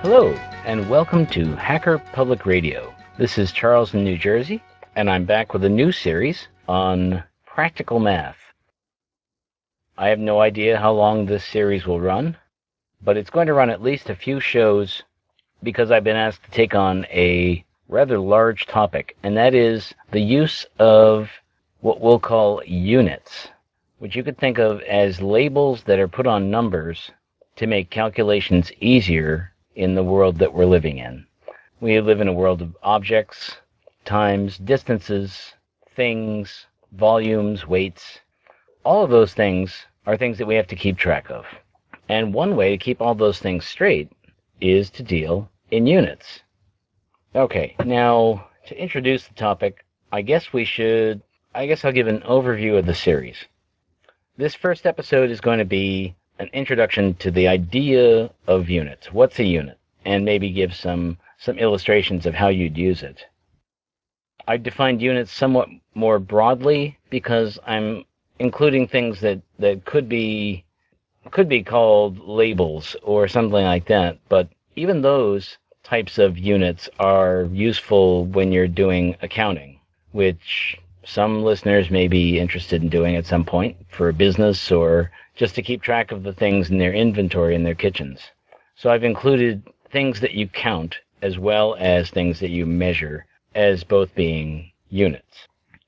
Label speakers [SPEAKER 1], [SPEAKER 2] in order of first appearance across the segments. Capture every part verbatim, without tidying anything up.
[SPEAKER 1] Hello, and welcome to Hacker Public Radio. This is Charles in New Jersey, and I'm back with a new series on practical math. I have no idea how long this series will run, but it's going to run at least a few shows because I've been asked to take on a rather large topic, and that is the use of what we'll call units, which you could think of as labels that are put on numbers to make calculations easier in the world that we're living in. We live in a world of objects, times, distances, things, volumes, weights. All of those things are things that we have to keep track of. And one way to keep all those things straight is to deal in units. Okay, now to introduce the topic, I guess we should, I guess I'll give an overview of the series. This first episode is going to be an introduction to the idea of units. What's a unit? And maybe give some, some illustrations of how you'd use it. I defined units somewhat more broadly because I'm including things that, that could be could be called labels or something like that, but even those types of units are useful when you're doing accounting, which some listeners may be interested in doing at some point for a business or just to keep track of the things in their inventory in their kitchens. So I've included things that you count as well as things that you measure as both being units.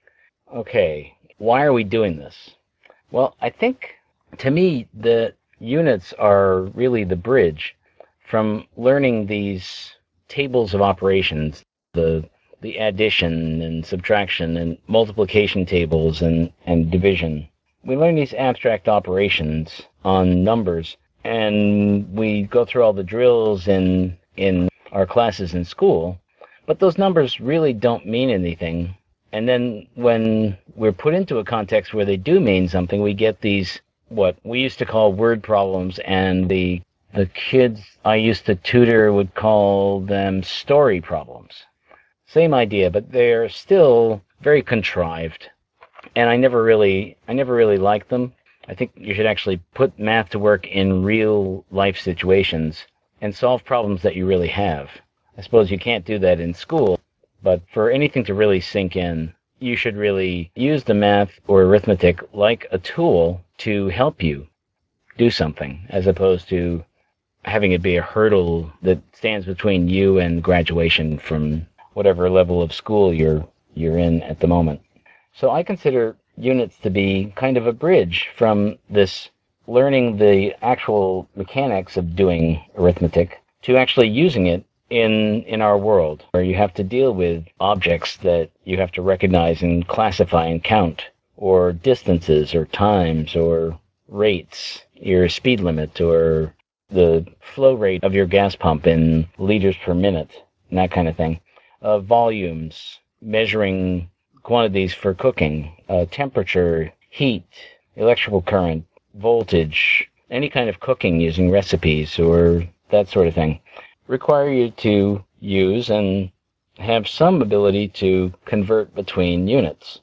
[SPEAKER 1] Okay, why are we doing this? Well, I think, to me, the units are really the bridge from learning these tables of operations, the the addition and subtraction and multiplication tables and, and division. We learn these abstract operations on numbers, and we go through all the drills in in our classes in school, but those numbers really don't mean anything. And then when we're put into a context where they do mean something, we get these, what we used to call word problems, and the the kids I used to tutor would call them story problems. Same idea, but they're still very contrived. And I never really I never really liked them. I think you should actually put math to work in real life situations and solve problems that you really have. I suppose you can't do that in school. But for anything to really sink in, you should really use the math or arithmetic like a tool to help you do something, as opposed to having it be a hurdle that stands between you and graduation from whatever level of school you're you're in at the moment. So I consider units to be kind of a bridge from this learning the actual mechanics of doing arithmetic to actually using it in in our world, where you have to deal with objects that you have to recognize and classify and count, or distances or times or rates, your speed limit or the flow rate of your gas pump in liters per minute, and that kind of thing. Uh, volumes, measuring quantities for cooking, uh, temperature, heat, electrical current, voltage, any kind of cooking using recipes or that sort of thing, require you to use and have some ability to convert between units.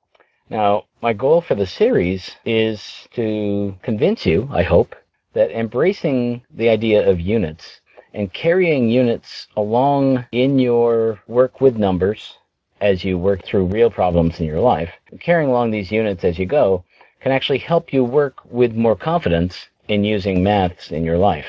[SPEAKER 1] Now, my goal for the series is to convince you, I hope, that embracing the idea of units and carrying units along in your work with numbers as you work through real problems in your life, carrying along these units as you go can actually help you work with more confidence in using maths in your life.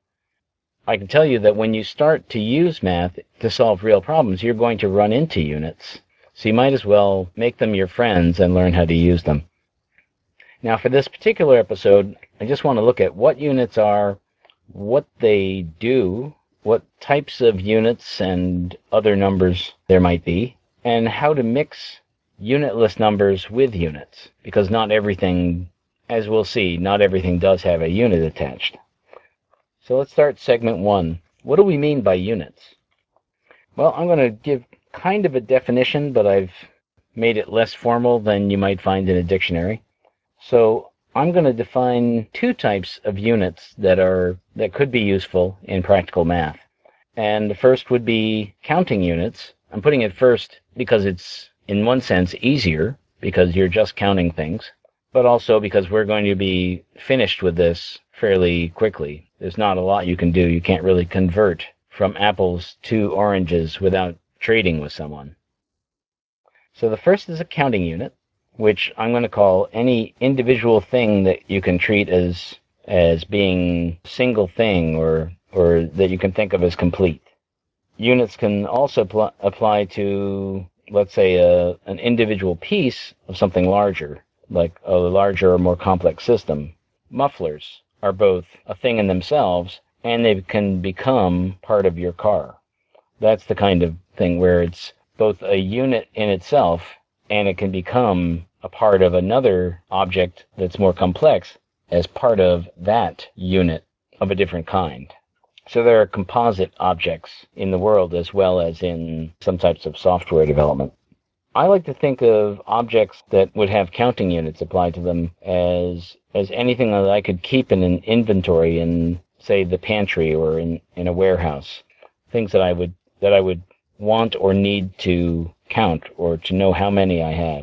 [SPEAKER 1] I can tell you that when you start to use math to solve real problems, you're going to run into units. So you might as well make them your friends and learn how to use them. Now, for this particular episode, I just want to look at what units are, what they do, what types of units and other numbers there might be, and how to mix unitless numbers with units. Because not everything, as we'll see, not everything does have a unit attached. So let's start segment one. What do we mean by units? Well, I'm going to give kind of a definition, but I've made it less formal than you might find in a dictionary. So I'm going to define two types of units that are that could be useful in practical math. And the first would be counting units. I'm putting it first because it's, in one sense, easier, because you're just counting things. but also because we're going to be finished with this fairly quickly. There's not a lot you can do. You can't really convert from apples to oranges without trading with someone. So the first is a counting unit, which I'm going to call any individual thing that you can treat as as being a single thing or or that you can think of as complete. Units can also pl- apply to, let's say, a, an individual piece of something larger, like a larger or more complex system. Mufflers are both a thing in themselves, and they can become part of your car. That's the kind of thing where it's both a unit in itself, and it can become a part of another object that's more complex as part of that unit of a different kind. So there are composite objects in the world as well as in some types of software development. I like to think of objects that would have counting units applied to them as as anything that I could keep in an inventory in, say, the pantry or in, in a warehouse. Things that I would that I would want or need to count or to know how many I have.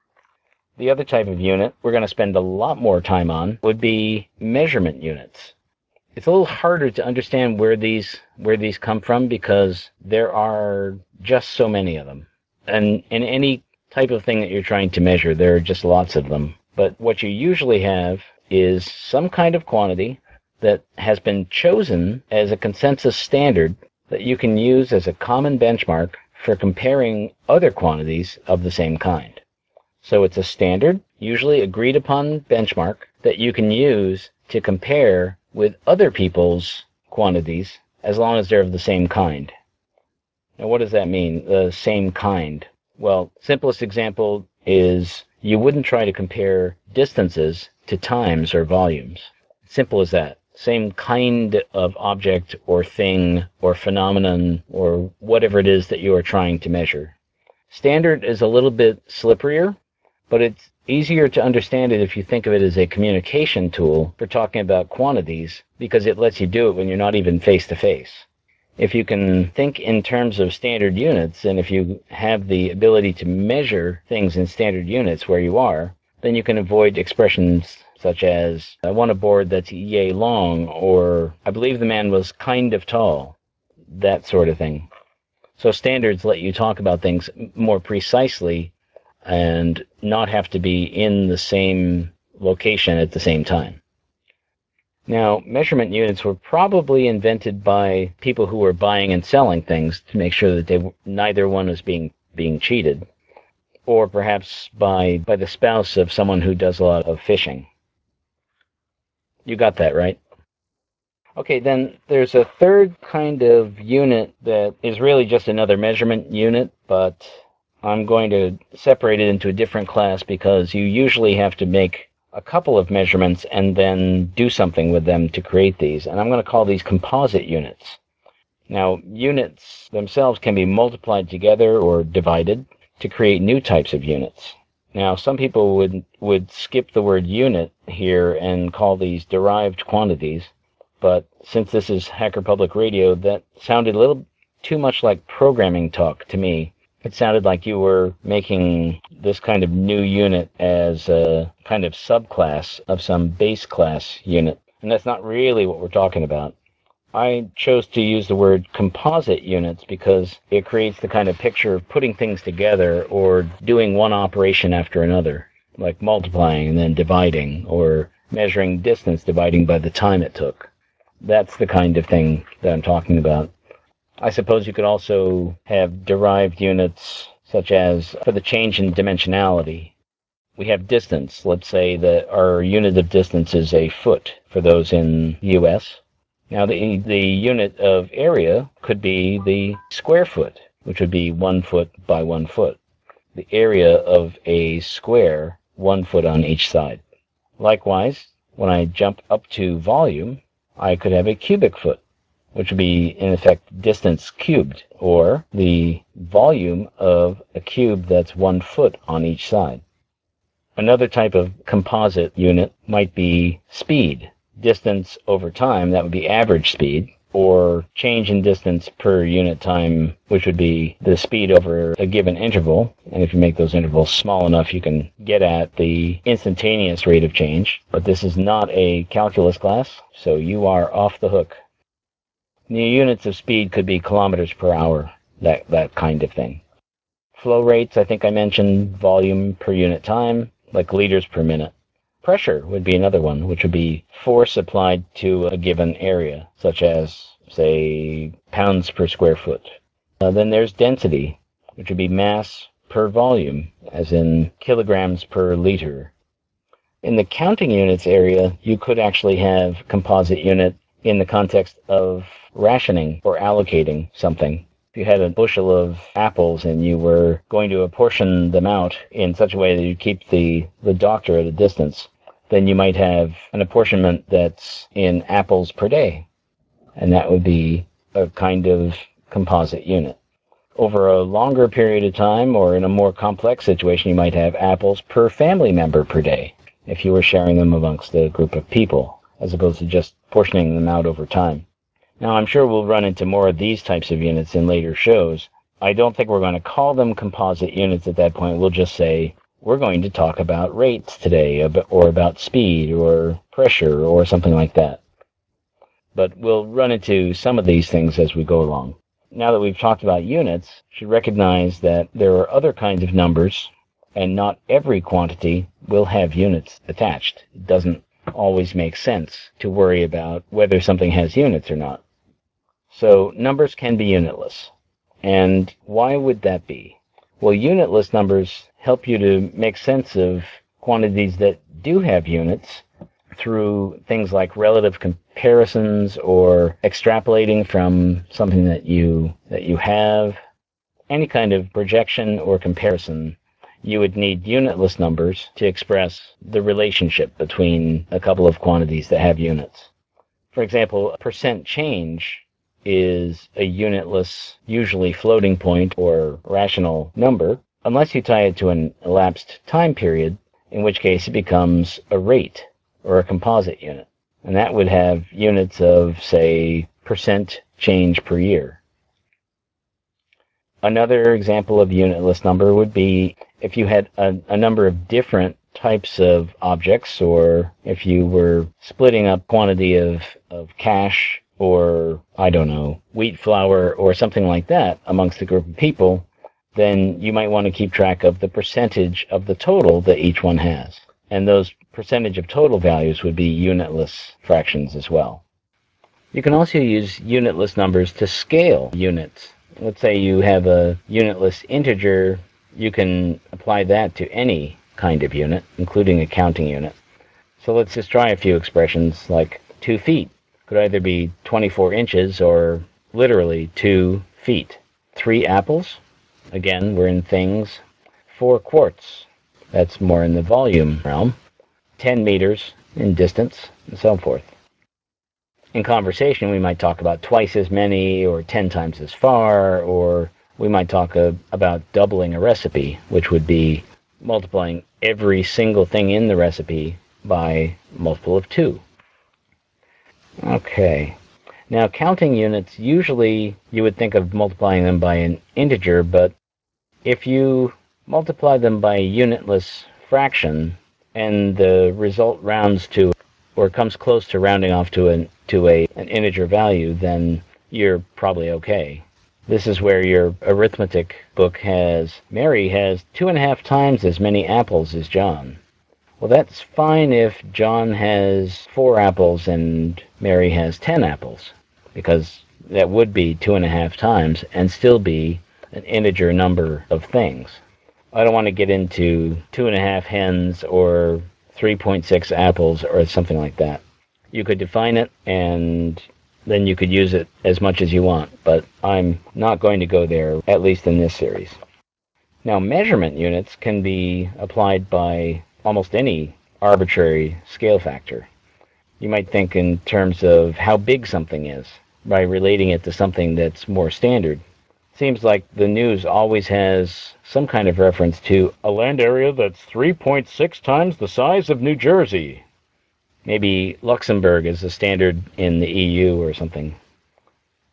[SPEAKER 1] The other type of unit we're going to spend a lot more time on would be measurement units. It's a little harder to understand where these where these come from because there are just so many of them. And in any type of thing that you're trying to measure, there are just lots of them. But what you usually have is some kind of quantity that has been chosen as a consensus standard that you can use as a common benchmark for comparing other quantities of the same kind. So it's a standard, usually agreed upon benchmark that you can use to compare with other people's quantities as long as they're of the same kind. Now, what does that mean, the same kind? Well, simplest example is you wouldn't try to compare distances to times or volumes. Simple as that. Same kind of object or thing or phenomenon or whatever it is that you are trying to measure. Standard is a little bit slipperier, but it's easier to understand it if you think of it as a communication tool for talking about quantities because it lets you do it when you're not even face to face. If you can think in terms of standard units, and if you have the ability to measure things in standard units where you are, then you can avoid expressions such as, I want a board that's yay long, or I believe the man was kind of tall, that sort of thing. So standards let you talk about things more precisely and not have to be in the same location at the same time. Now, measurement units were probably invented by people who were buying and selling things to make sure that they neither one was being being cheated, or perhaps by by the spouse of someone who does a lot of fishing. You got that, right? Okay, then there's a third kind of unit that is really just another measurement unit, but I'm going to separate it into a different class because you usually have to make a couple of measurements and then do something with them to create these. And I'm going to call these composite units. Now, units themselves can be multiplied together or divided to create new types of units. Now, some people would, would skip the word unit here and call these derived quantities. But since this is Hacker Public Radio, that sounded a little too much like programming talk to me. It sounded like you were making this kind of new unit as a kind of subclass of some base class unit. And that's not really what we're talking about. I chose to use the word composite units because it creates the kind of picture of putting things together or doing one operation after another, like multiplying and then dividing, or measuring distance dividing by the time it took. That's the kind of thing that I'm talking about. I suppose you could also have derived units such as for the change in dimensionality. We have distance. Let's say that our unit of distance is a foot for those in the U S. Now the, the unit of area could be the square foot, which would be one foot by one foot. The area of a square, one foot on each side. Likewise, when I jump up to volume, I could have a cubic foot, which would be, in effect, distance cubed, or the volume of a cube that's one foot on each side. Another type of composite unit might be speed. Distance over time, that would be average speed, or change in distance per unit time, which would be the speed over a given interval. And if you make those intervals small enough, you can get at the instantaneous rate of change. But this is not a calculus class, so you are off the hook. The units of speed could be kilometers per hour, that, that kind of thing. Flow rates, I think I mentioned volume per unit time, like liters per minute. Pressure would be another one, which would be force applied to a given area, such as, say, pounds per square foot. Uh, then there's density, which would be mass per volume, as in kilograms per liter. In the counting units area, you could actually have composite unit in the context of rationing or allocating something. If you had a bushel of apples and you were going to apportion them out in such a way that you keep the, the doctor at a distance, then you might have an apportionment that's in apples per day, and that would be a kind of composite unit. Over a longer period of time, or in a more complex situation, you might have apples per family member per day, if you were sharing them amongst a group of people, as opposed to just portioning them out over time. Now, I'm sure we'll run into more of these types of units in later shows. I don't think we're going to call them composite units at that point. We'll just say, we're going to talk about rates today, or about speed, or pressure, or something like that. But we'll run into some of these things as we go along. Now that we've talked about units, you should recognize that there are other kinds of numbers, and not every quantity will have units attached. It doesn't always make sense to worry about whether something has units or not. So numbers can be unitless. And why would that be? Well, unitless numbers help you to make sense of quantities that do have units through things like relative comparisons or extrapolating from something that you that you have. Any kind of projection or comparison, you would need unitless numbers to express the relationship between a couple of quantities that have units. For example, a percent change is a unitless, usually floating point or rational number, unless you tie it to an elapsed time period, in which case it becomes a rate or a composite unit. And that would have units of, say, percent change per year. Another example of unitless number would be if you had a, a number of different types of objects, or if you were splitting up quantity of, of cash or, I don't know, wheat flour or something like that amongst a group of people, then you might want to keep track of the percentage of the total that each one has. And those percentage of total values would be unitless fractions as well. You can also use unitless numbers to scale units. Let's say you have a unitless integer, you can apply that to any kind of unit, including a counting unit. So let's just try a few expressions, like two feet could either be twenty-four inches or literally two feet. Three apples, again, we're in things. Four quarts, that's more in the volume realm. Ten meters in distance, and so forth. In conversation, we might talk about twice as many, or ten times as far, or we might talk uh, about doubling a recipe, which would be multiplying every single thing in the recipe by a multiple of two. Okay. Now, counting units, usually you would think of multiplying them by an integer, but if you multiply them by a unitless fraction, and the result rounds to, or comes close to rounding off to an to a an integer value, then you're probably okay. This is where your arithmetic book has, Mary has two and a half times as many apples as John. Well, that's fine if John has four apples and Mary has ten apples, because that would be two and a half times and still be an integer number of things. I don't want to get into two and a half hens or three point six apples or something like that. You could define it, and then you could use it as much as you want, but I'm not going to go there, at least in this series. Now, measurement units can be applied by almost any arbitrary scale factor. You might think in terms of how big something is, by relating it to something that's more standard. Seems like the news always has some kind of reference to a land area that's three point six times the size of New Jersey. Maybe Luxembourg is the standard in the E U or something.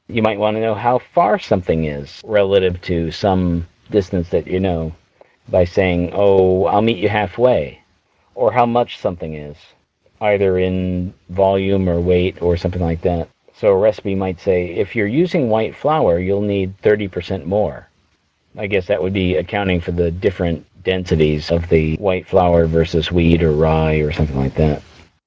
[SPEAKER 1] You might want to know how far something is relative to some distance that you know by saying, oh, I'll meet you halfway, or how much something is, either in volume or weight or something like that. So a recipe might say, if you're using white flour, you'll need thirty percent more. I guess that would be accounting for the different densities of the white flour versus wheat or rye or something like that.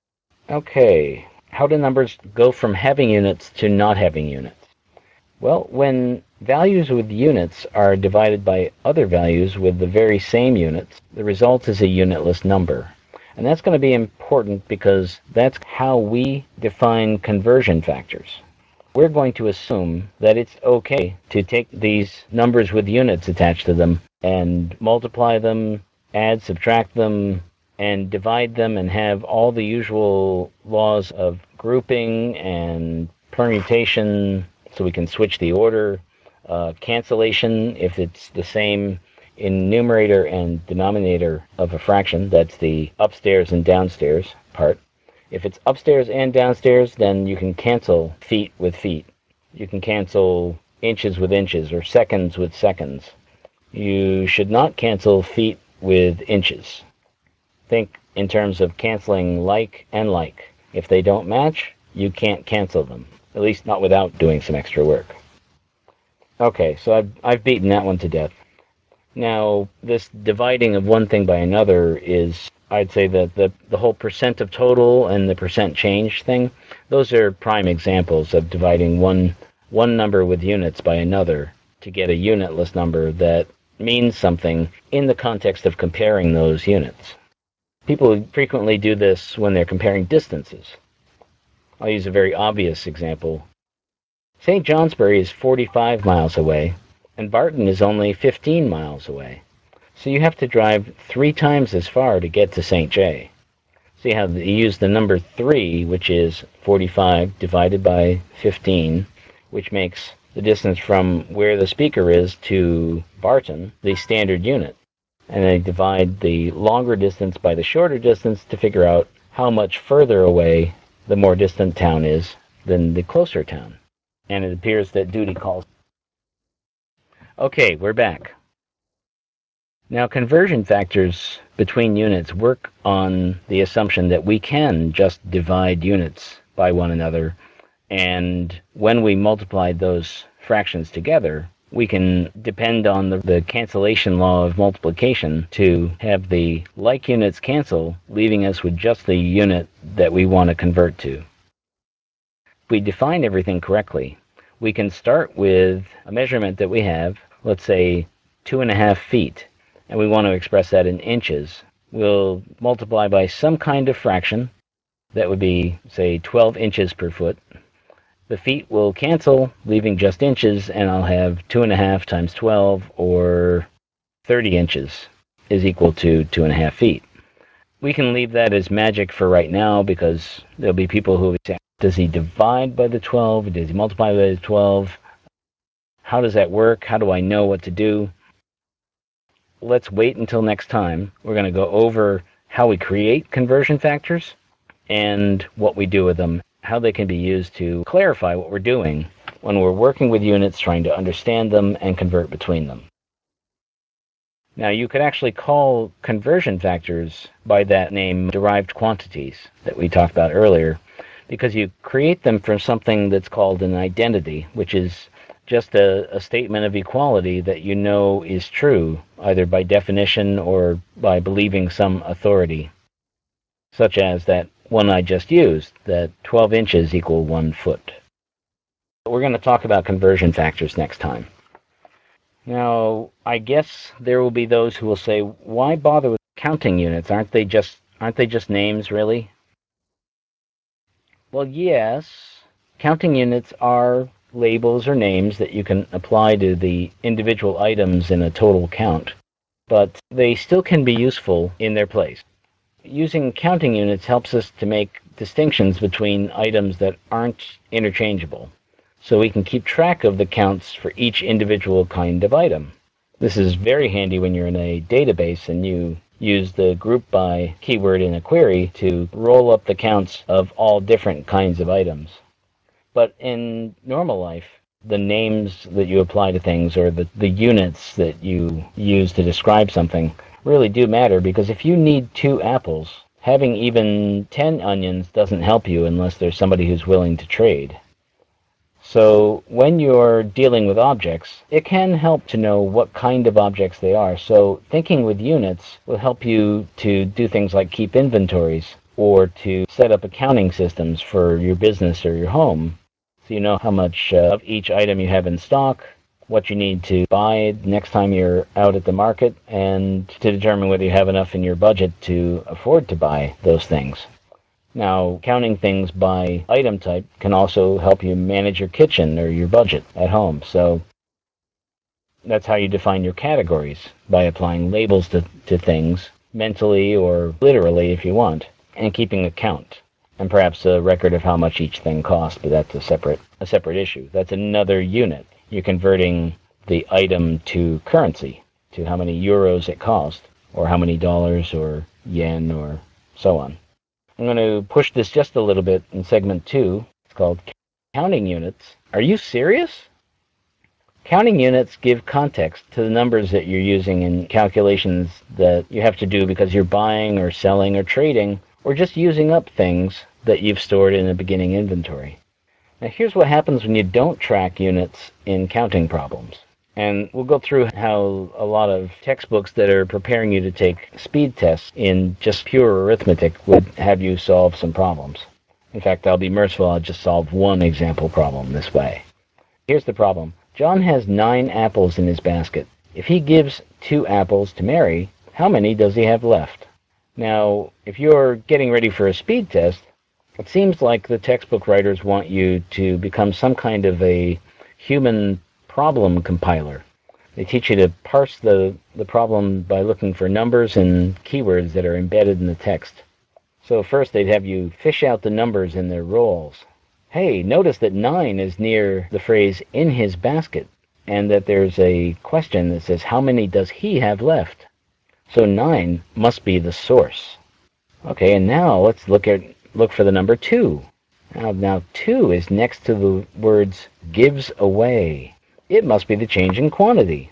[SPEAKER 1] Okay, how do numbers go from having units to not having units? Well, when values with units are divided by other values with the very same units, the result is a unitless number. And that's going to be important because that's how we define conversion factors. We're going to assume that it's okay to take these numbers with units attached to them and multiply them, add, subtract them, and divide them and have all the usual laws of grouping and permutation so we can switch the order, uh, cancellation if it's the same in numerator and denominator of a fraction, that's the upstairs and downstairs part. If it's upstairs and downstairs, then you can cancel feet with feet. You can cancel inches with inches or seconds with seconds. You should not cancel feet with inches. Think in terms of canceling like and like. If they don't match, you can't cancel them, at least not without doing some extra work. Okay, so I've, I've beaten that one to death. Now, this dividing of one thing by another is, I'd say that the, the whole percent of total and the percent change thing, those are prime examples of dividing one, one number with units by another to get a unitless number that means something in the context of comparing those units. People frequently do this when they're comparing distances. I'll use a very obvious example. Saint Johnsbury is forty-five miles away, and Barton is only fifteen miles away. So you have to drive three times as far to get to Saint J. See how you use the number three, which is forty-five divided by fifteen, which makes the distance from where the speaker is to Barton the standard unit. And they divide the longer distance by the shorter distance to figure out how much further away the more distant town is than the closer town. And it appears that duty calls. Okay, we're back. Now, conversion factors between units work on the assumption that we can just divide units by one another, and when we multiply those fractions together, we can depend on the, the cancellation law of multiplication to have the like units cancel, leaving us with just the unit that we want to convert to. If we define everything correctly, we can start with a measurement that we have, let's say two and a half feet, and we want to express that in inches. We'll multiply by some kind of fraction. That would be, say, twelve inches per foot. The feet will cancel, leaving just inches, and I'll have two and a half times twelve, or thirty inches, is equal to two and a half feet. We can leave that as magic for right now because there'll be people who will say, does he divide by the twelve? Does he multiply by the twelve? How does that work? How do I know what to do? Let's wait until next time. We're going to go over how we create conversion factors and what we do with them, how they can be used to clarify what we're doing when we're working with units, trying to understand them and convert between them. Now, you could actually call conversion factors by that name derived quantities that we talked about earlier, because you create them from something that's called an identity, which is just a, a statement of equality that you know is true, either by definition or by believing some authority, such as that one I just used, that twelve inches equal one foot. We're going to talk about conversion factors next time. Now, I guess there will be those who will say, why bother with counting units? Aren't they just aren't they just names, really? Well, yes, counting units are labels or names that you can apply to the individual items in a total count, but they still can be useful in their place. Using counting units helps us to make distinctions between items that aren't interchangeable, so we can keep track of the counts for each individual kind of item. This is very handy when you're in a database and you use the group by keyword in a query to roll up the counts of all different kinds of items. But in normal life, the names that you apply to things or the, the units that you use to describe something really do matter, because if you need two apples, having even ten onions doesn't help you unless there's somebody who's willing to trade. So when you're dealing with objects, it can help to know what kind of objects they are. So thinking with units will help you to do things like keep inventories or to set up accounting systems for your business or your home. So you know how much uh, of each item you have in stock, what you need to buy next time you're out at the market, and to determine whether you have enough in your budget to afford to buy those things. Now, counting things by item type can also help you manage your kitchen or your budget at home. So that's how you define your categories, by applying labels to, to things, mentally or literally if you want, and keeping a count, and perhaps a record of how much each thing costs, but that's a separate, a separate issue. That's another unit. You're converting the item to currency, to how many euros it cost, or how many dollars or yen or so on. I'm going to push this just a little bit in segment two. It's called counting units. Are you serious? Counting units give context to the numbers that you're using in calculations that you have to do because you're buying or selling or trading or just using up things that you've stored in a beginning inventory. Now here's what happens when you don't track units in counting problems. And we'll go through how a lot of textbooks that are preparing you to take speed tests in just pure arithmetic would have you solve some problems. In fact, I'll be merciful, I'll just solve one example problem this way. Here's the problem. John has nine apples in his basket. If he gives two apples to Mary, how many does he have left? Now, if you're getting ready for a speed test, it seems like the textbook writers want you to become some kind of a human problem compiler. They teach you to parse the, the problem by looking for numbers and keywords that are embedded in the text. So first they'd have you fish out the numbers in their roles. Hey, notice that nine is near the phrase in his basket, and that there's a question that says how many does he have left? So nine must be the source. Okay, and now let's look at look for the number two. Now, now two is next to the words gives away. It must be the change in quantity.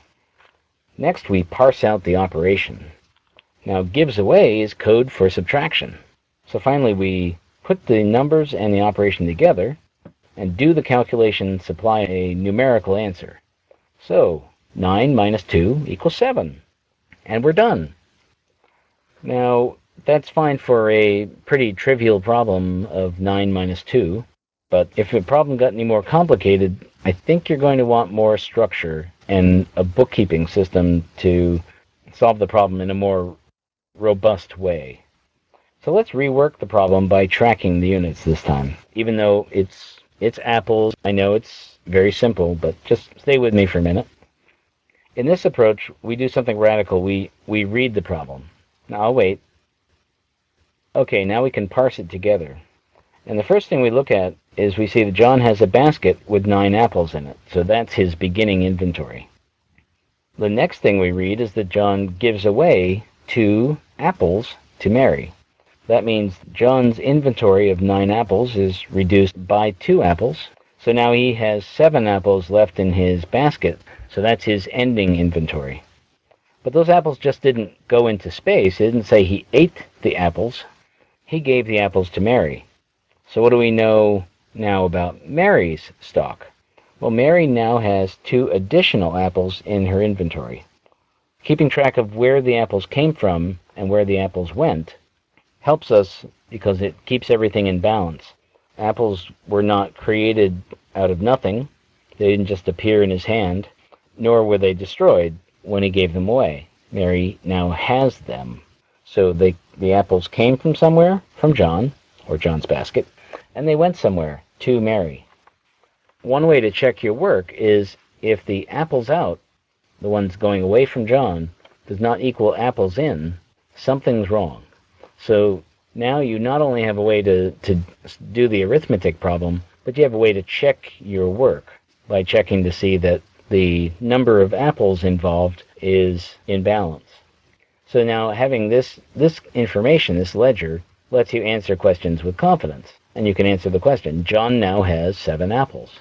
[SPEAKER 1] Next, we parse out the operation. Now, gives away is code for subtraction. So finally, we put the numbers and the operation together and do the calculation, supply a numerical answer. So, nine minus two equals seven. And we're done. Now, that's fine for a pretty trivial problem of nine minus two. But if the problem got any more complicated, I think you're going to want more structure and a bookkeeping system to solve the problem in a more robust way. So let's rework the problem by tracking the units this time. Even though it's it's apples, I know it's very simple, but just stay with me for a minute. In this approach, we do something radical. We, we read the problem. Now, I'll wait. Okay, now we can parse it together. And the first thing we look at is we see that John has a basket with nine apples in it. So that's his beginning inventory. The next thing we read is that John gives away two apples to Mary. That means John's inventory of nine apples is reduced by two apples. So now he has seven apples left in his basket. So that's his ending inventory. But those apples just didn't go into space. It didn't say he ate the apples. He gave the apples to Mary. So what do we know now about Mary's stock? Well, Mary now has two additional apples in her inventory. Keeping track of where the apples came from and where the apples went helps us because it keeps everything in balance. Apples were not created out of nothing. They didn't just appear in his hand, nor were they destroyed when he gave them away. Mary now has them. So they, the apples came from somewhere, from John, or John's basket, and they went somewhere to Mary. One way to check your work is if the apples out, the ones going away from John, does not equal apples in, something's wrong. So now you not only have a way to, to do the arithmetic problem, but you have a way to check your work by checking to see that the number of apples involved is in balance. So now having this, this information, this ledger, lets you answer questions with confidence. And you can answer the question, John now has seven apples.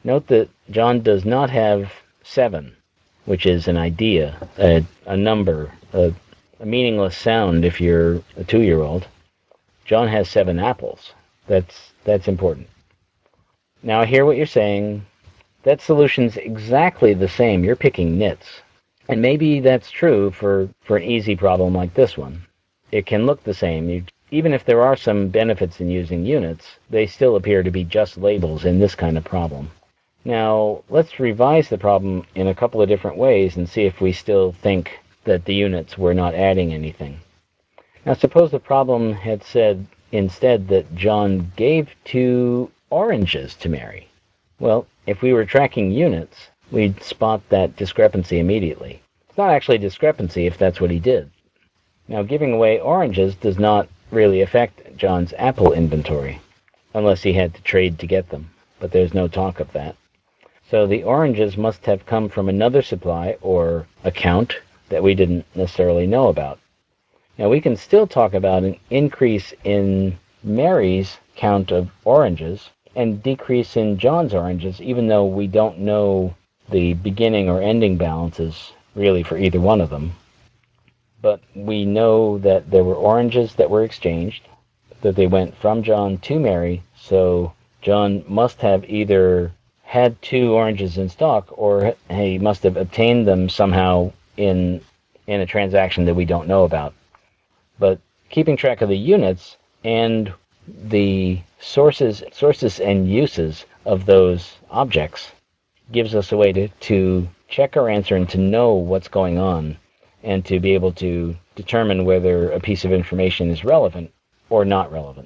[SPEAKER 1] Note that John does not have seven, which is an idea, a, a number, a, a meaningless sound if you're a two-year-old. John has seven apples. That's that's important. Now I hear what you're saying. That solution's exactly the same. You're picking nits. And maybe that's true for, for an easy problem like this one. It can look the same. You, even if there are some benefits in using units, they still appear to be just labels in this kind of problem. Now, let's revise the problem in a couple of different ways and see if we still think that the units were not adding anything. Now, suppose the problem had said instead that John gave two oranges to Mary. Well, if we were tracking units, we'd spot that discrepancy immediately. It's not actually a discrepancy if that's what he did. Now, giving away oranges does not really affect John's apple inventory, unless he had to trade to get them, but there's no talk of that. So the oranges must have come from another supply or account that we didn't necessarily know about. Now, we can still talk about an increase in Mary's count of oranges and decrease in John's oranges, even though we don't know the beginning or ending balances really for either one of them. But we know that there were oranges that were exchanged, that they went from John to Mary, so John must have either had two oranges in stock or he must have obtained them somehow in in a transaction that we don't know about. But keeping track of the units and the sources sources and uses of those objects gives us a way to, to check our answer and to know what's going on and to be able to determine whether a piece of information is relevant or not relevant.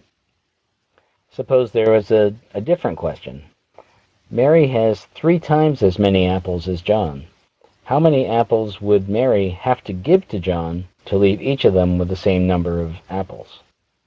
[SPEAKER 1] Suppose there was a, a different question. Mary has three times as many apples as John. How many apples would Mary have to give to John to leave each of them with the same number of apples?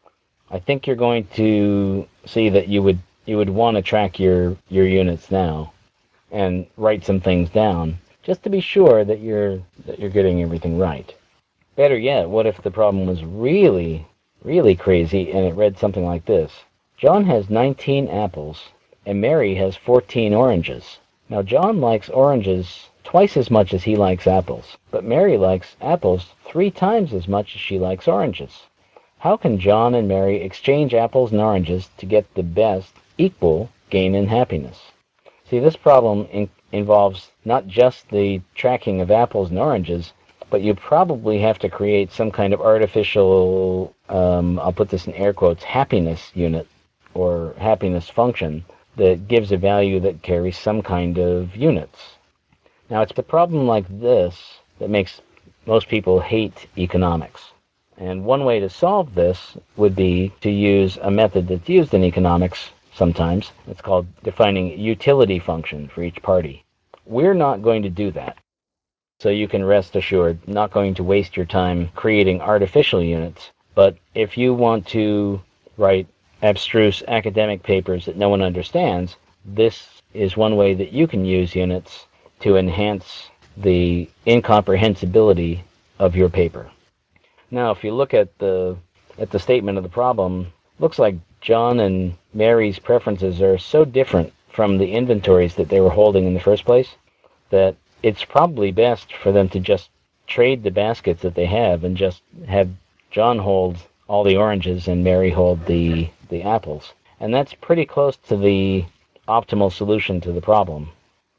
[SPEAKER 1] I think you're going to see that you would you would want to track your, your units now and write some things down just to be sure that you're that you're getting everything right. Better yet, what if the problem was really, really crazy and it read something like this? John has nineteen apples and Mary has fourteen oranges. Now John likes oranges twice as much as he likes apples, but Mary likes apples three times as much as she likes oranges. How can John and Mary exchange apples and oranges to get the best, equal gain in happiness? See, this problem in- involves not just the tracking of apples and oranges, but you probably have to create some kind of artificial, um, I'll put this in air quotes, happiness unit or happiness function that gives a value that carries some kind of units. Now, it's the problem like this that makes most people hate economics. And one way to solve this would be to use a method that's used in economics sometimes. It's called defining a utility function for each party. We're not going to do that. So you can rest assured, not going to waste your time creating artificial units. But if you want to write abstruse academic papers that no one understands, this is one way that you can use units to enhance the incomprehensibility of your paper. Now, if you look at the at the statement of the problem, looks like John and Mary's preferences are so different from the inventories that they were holding in the first place that it's probably best for them to just trade the baskets that they have and just have John hold all the oranges and Mary hold the, the apples. And that's pretty close to the optimal solution to the problem.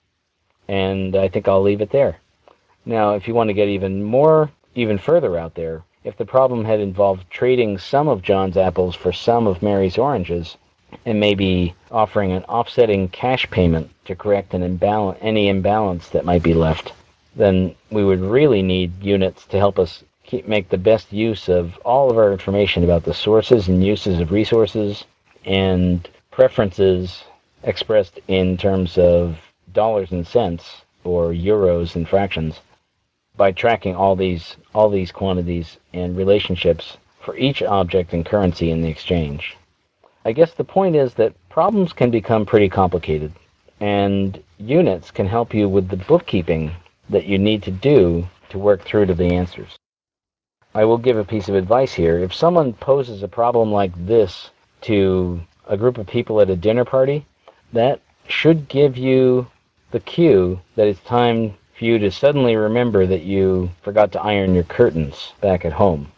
[SPEAKER 1] And I think I'll leave it there. Now, if you want to get even more, even further out there, if the problem had involved trading some of John's apples for some of Mary's oranges, and maybe offering an offsetting cash payment to correct an imbalance, any imbalance that might be left, then we would really need units to help us keep, make the best use of all of our information about the sources and uses of resources and preferences expressed in terms of dollars and cents or euros and fractions by tracking all these all these quantities and relationships for each object and currency in the exchange. I guess the point is that problems can become pretty complicated, and units can help you with the bookkeeping that you need to do to work through to the answers. I will give a piece of advice here. If someone poses a problem like this to a group of people at a dinner party, that should give you the cue that it's time for you to suddenly remember that you forgot to iron your curtains back at home.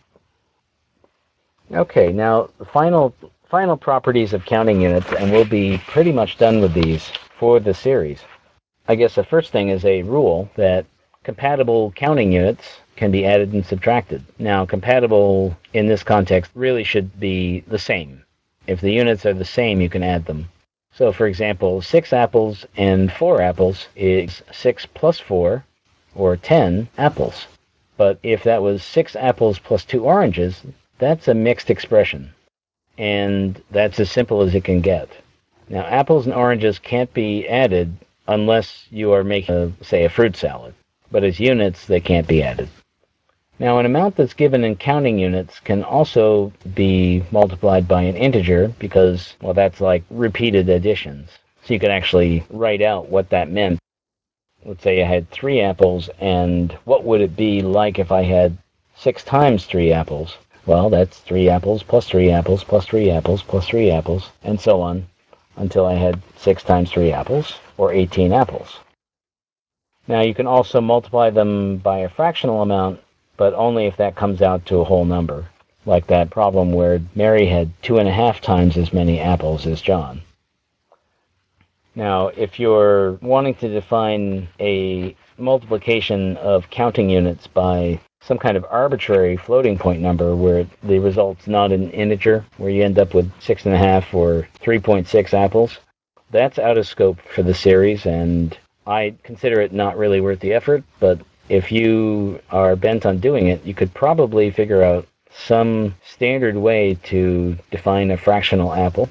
[SPEAKER 1] Okay, now the final final properties of counting units, and we'll be pretty much done with these for the series. I guess the first thing is a rule that compatible counting units can be added and subtracted. Now, compatible in this context really should be the same. If the units are the same, you can add them. So, for example, six apples and four apples is six plus four, or ten apples. But if that was six apples plus two oranges, that's a mixed expression. And that's as simple as it can get. Now, apples and oranges can't be added unless you are making, a, say, a fruit salad. But as units, they can't be added. Now, an amount that's given in counting units can also be multiplied by an integer because, well, that's like repeated additions. So you can actually write out what that meant. Let's say I had three apples, and what would it be like if I had six times three apples? Well, that's three apples plus three apples plus three apples plus three apples, and so on, until I had six times three apples, or eighteen apples. Now, you can also multiply them by a fractional amount, but only if that comes out to a whole number, like that problem where Mary had two and a half times as many apples as John. Now, if you're wanting to define a multiplication of counting units by some kind of arbitrary floating point number where the result's not an integer, where you end up with six and a half or three point six apples, that's out of scope for the series, and I consider it not really worth the effort, but if you are bent on doing it, you could probably figure out some standard way to define a fractional apple,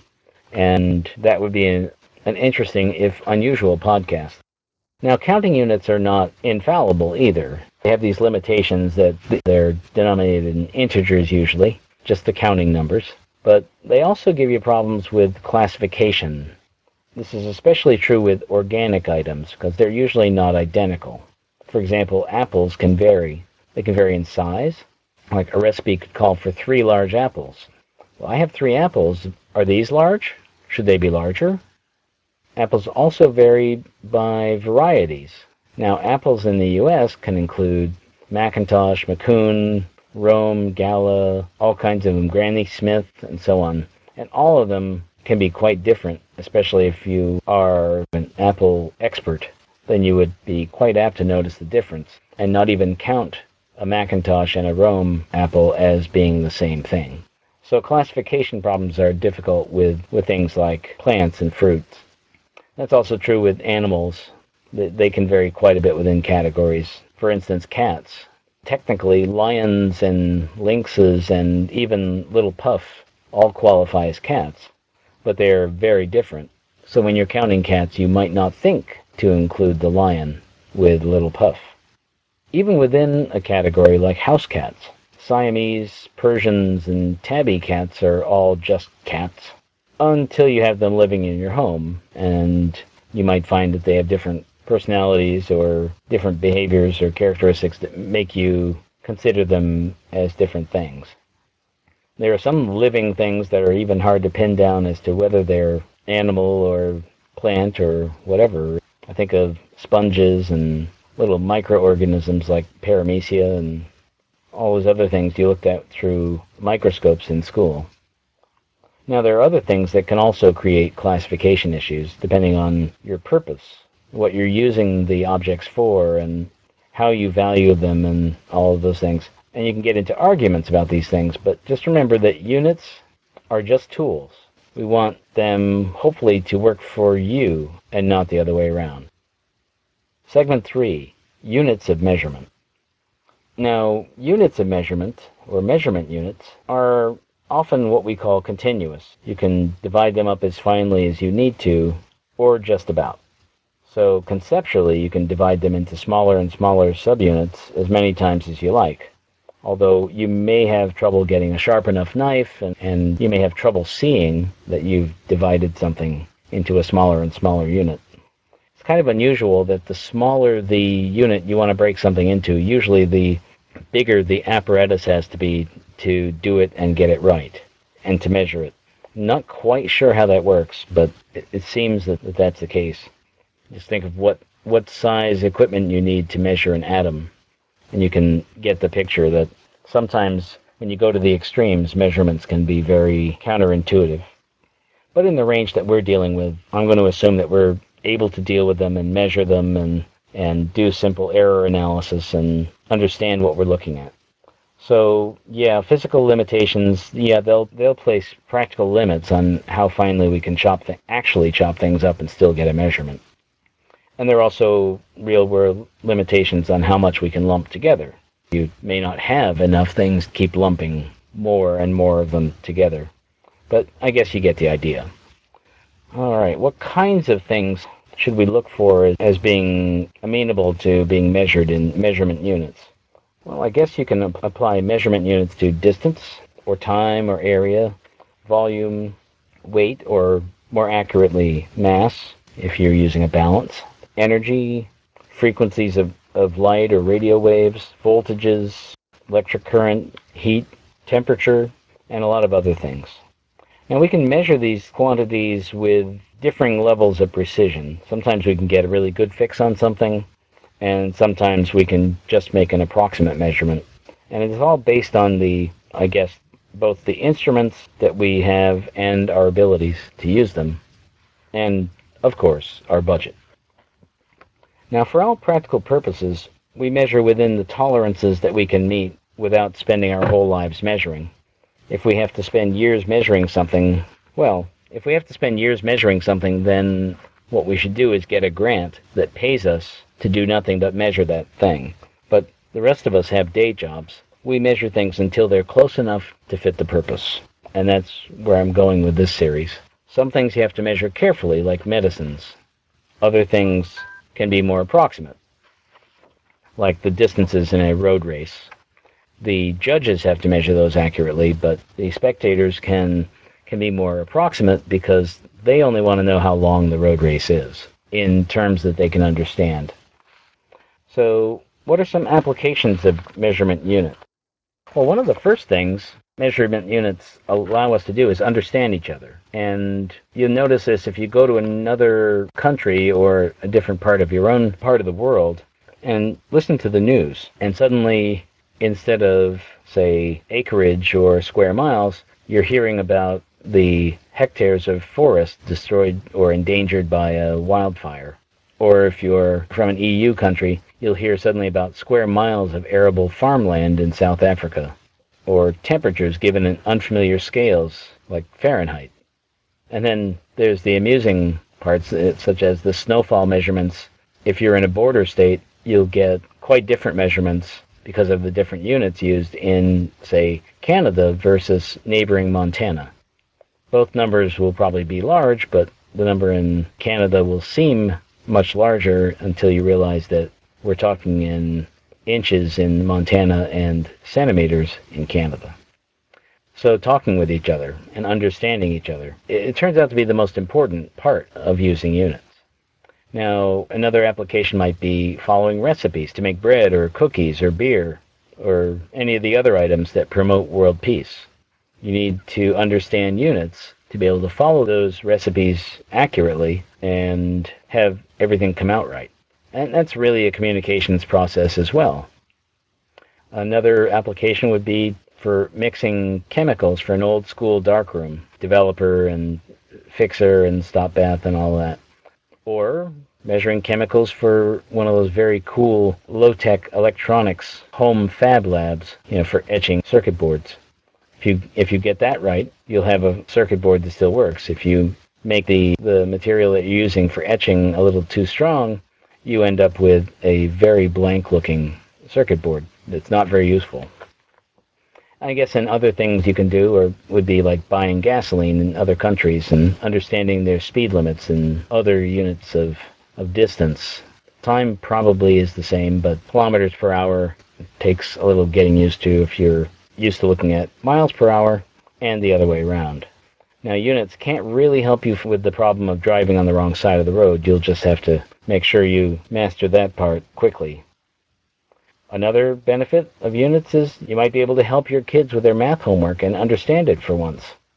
[SPEAKER 1] and that would be an, an interesting, if unusual, podcast. Now, counting units are not infallible either. They have these limitations that they're denominated in integers usually, just the counting numbers, but they also give you problems with classification. This is especially true with organic items because they're usually not identical. For example, apples can vary. They can vary in size. Like a recipe could call for three large apples. Well, I have three apples. Are these large? Should they be larger? Apples also vary by varieties. Now, apples in the U S can include McIntosh, Macoun, Rome, Gala, all kinds of them, Granny Smith, and so on. And all of them can be quite different, especially if you are an apple expert. Then you would be quite apt to notice the difference and not even count a McIntosh and a Rome apple as being the same thing. So classification problems are difficult with, with things like plants and fruits. That's also true with animals. They can vary quite a bit within categories. For instance, cats. Technically, lions and lynxes and even little puff all qualify as cats, but they are very different. So when you're counting cats, you might not think to include the lion with little puff. Even within a category like house cats, Siamese, Persians, and tabby cats are all just cats until you have them living in your home, and you might find that they have different personalities or different behaviors or characteristics that make you consider them as different things. There are some living things that are even hard to pin down as to whether they're animal or plant or whatever. I think of sponges and little microorganisms like paramecia and all those other things you looked at through microscopes in school. Now, there are other things that can also create classification issues depending on your purpose, what you're using the objects for, and how you value them and all of those things. And you can get into arguments about these things, but just remember that units are just tools. We want them, hopefully, to work for you and not the other way around. Segment three, units of measurement. Now, units of measurement, or measurement units, are often what we call continuous. You can divide them up as finely as you need to, or just about. So conceptually, you can divide them into smaller and smaller subunits as many times as you like. Although you may have trouble getting a sharp enough knife, and, and you may have trouble seeing that you've divided something into a smaller and smaller unit. It's kind of unusual that the smaller the unit you want to break something into, usually the bigger the apparatus has to be to do it and get it right, and to measure it. Not quite sure how that works, but it, it seems that, that that's the case. Just think of what, what size equipment you need to measure an atom, and you can get the picture that sometimes when you go to the extremes, measurements can be very counterintuitive. But in the range that we're dealing with, I'm going to assume that we're able to deal with them and measure them and, and do simple error analysis and understand what we're looking at. So yeah, physical limitations, yeah, they'll they'll place practical limits on how finely we can chop th- actually chop things up and still get a measurement. And there are also real-world limitations on how much we can lump together. You may not have enough things to keep lumping more and more of them together. But I guess you get the idea. All right, what kinds of things should we look for as being amenable to being measured in measurement units? Well, I guess you can ap- apply measurement units to distance, or time, or area, volume, weight, or more accurately, mass, if you're using a balance, energy, frequencies of, of light or radio waves, voltages, electric current, heat, temperature, and a lot of other things. Now we can measure these quantities with differing levels of precision. Sometimes we can get a really good fix on something, and sometimes we can just make an approximate measurement. And it's all based on the, I guess, both the instruments that we have and our abilities to use them, and, of course, our budget. Now, for all practical purposes, we measure within the tolerances that we can meet without spending our whole lives measuring. If we have to spend years measuring something, well, if we have to spend years measuring something, then what we should do is get a grant that pays us to do nothing but measure that thing. But the rest of us have day jobs. We measure things until they're close enough to fit the purpose. And that's where I'm going with this series. Some things you have to measure carefully, like medicines. Other things can be more approximate, like the distances in a road race. The judges have to measure those accurately, but the spectators can can be more approximate because they only want to know how long the road race is in terms that they can understand. So, what are some applications of measurement unit? Well, one of the first things measurement units allow us to do is understand each other. And you'll notice this if you go to another country or a different part of your own part of the world and listen to the news, and suddenly instead of, say, acreage or square miles, you're hearing about the hectares of forest destroyed or endangered by a wildfire. Or if you're from an E U country, you'll hear suddenly about square miles of arable farmland in South Africa. Or temperatures given in unfamiliar scales, like Fahrenheit. And then there's the amusing parts, such as the snowfall measurements. If you're in a border state, you'll get quite different measurements because of the different units used in, say, Canada versus neighboring Montana. Both numbers will probably be large, but the number in Canada will seem much larger until you realize that we're talking in inches in Montana and centimeters in Canada. So talking with each other and understanding each other, it, it turns out to be the most important part of using units. Now, another application might be following recipes to make bread or cookies or beer or any of the other items that promote world peace. You need to understand units to be able to follow those recipes accurately and have everything come out right. And that's really a communications process as well. Another application would be for mixing chemicals for an old school darkroom, developer and fixer and stop bath and all that. Or measuring chemicals for one of those very cool low-tech electronics home fab labs, you know, for etching circuit boards. If you if you get that right, you'll have a circuit board that still works. If you make the, the material that you're using for etching a little too strong, you end up with a very blank-looking circuit board that's not very useful. I guess and other things you can do or would be like buying gasoline in other countries and understanding their speed limits and other units of, of distance. Time probably is the same, but kilometers per hour takes a little getting used to if you're used to looking at miles per hour and the other way around. Now, units can't really help you with the problem of driving on the wrong side of the road. You'll just have to make sure you master that part quickly. Another benefit of units is you might be able to help your kids with their math homework and understand it for once.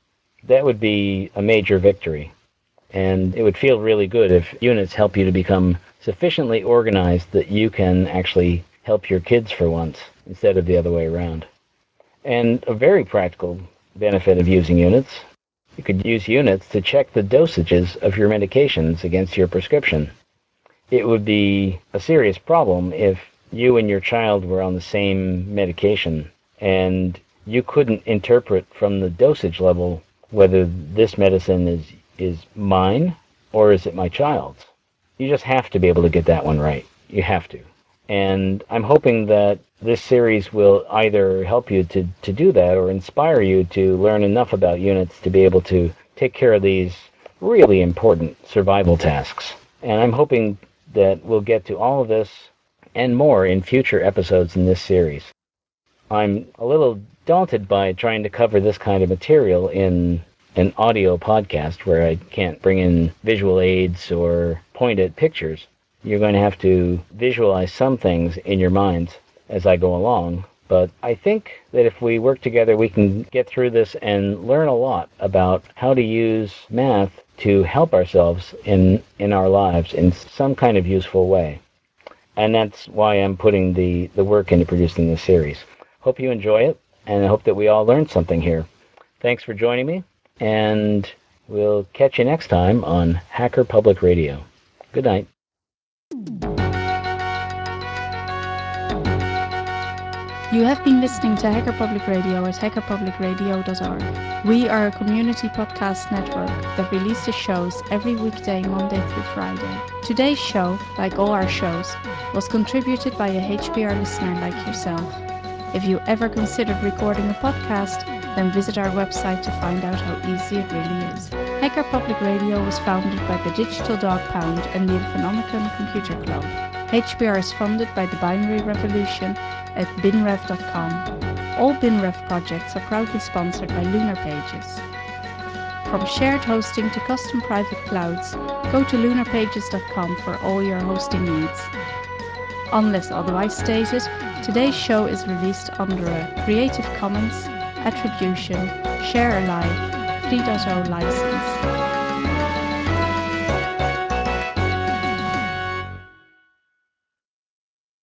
[SPEAKER 1] that would be a major victory. And it would feel really good if units help you to become sufficiently organized that you can actually help your kids for once, instead of the other way around. And a very practical benefit of using units, you could use units to check the dosages of your medications against your prescription. It would be a serious problem if you and your child were on the same medication and you couldn't interpret from the dosage level whether this medicine is, is mine or is it my child's. You just have to be able to get that one right. You have to. And I'm hoping that this series will either help you to, to do that or inspire you to learn enough about units to be able to take care of these really important survival tasks. And I'm hoping that we'll get to all of this and more in future episodes in this series. I'm a little daunted by trying to cover this kind of material in an audio podcast where I can't bring in visual aids or point at pictures. You're going to have to visualize some things in your minds as I go along. But I think that if we work together, we can get through this and learn a lot about how to use math to help ourselves in, in our lives in some kind of useful way. And that's why I'm putting the, the work into producing this series. Hope you enjoy it, and I hope that we all learned something here. Thanks for joining me, and we'll catch you next time on Hacker Public Radio. Good night.
[SPEAKER 2] You have been listening to Hacker Public Radio at hacker public radio dot org. We are a community podcast network that releases shows every weekday, Monday through Friday. Today's show, like all our shows, was contributed by a H P R listener like yourself. If you ever considered recording a podcast, then visit our website to find out how easy it really is. Hacker Public Radio was founded by the Digital Dog Pound and the Infonomicon Computer Club. H P R is funded by the Binary Revolution at bin rev dot com. All BinRev projects are proudly sponsored by Lunar Pages. From shared hosting to custom private clouds, go to lunar pages dot com for all your hosting needs. Unless otherwise stated, today's show is released under a Creative Commons Attribution Share Alike three point oh license.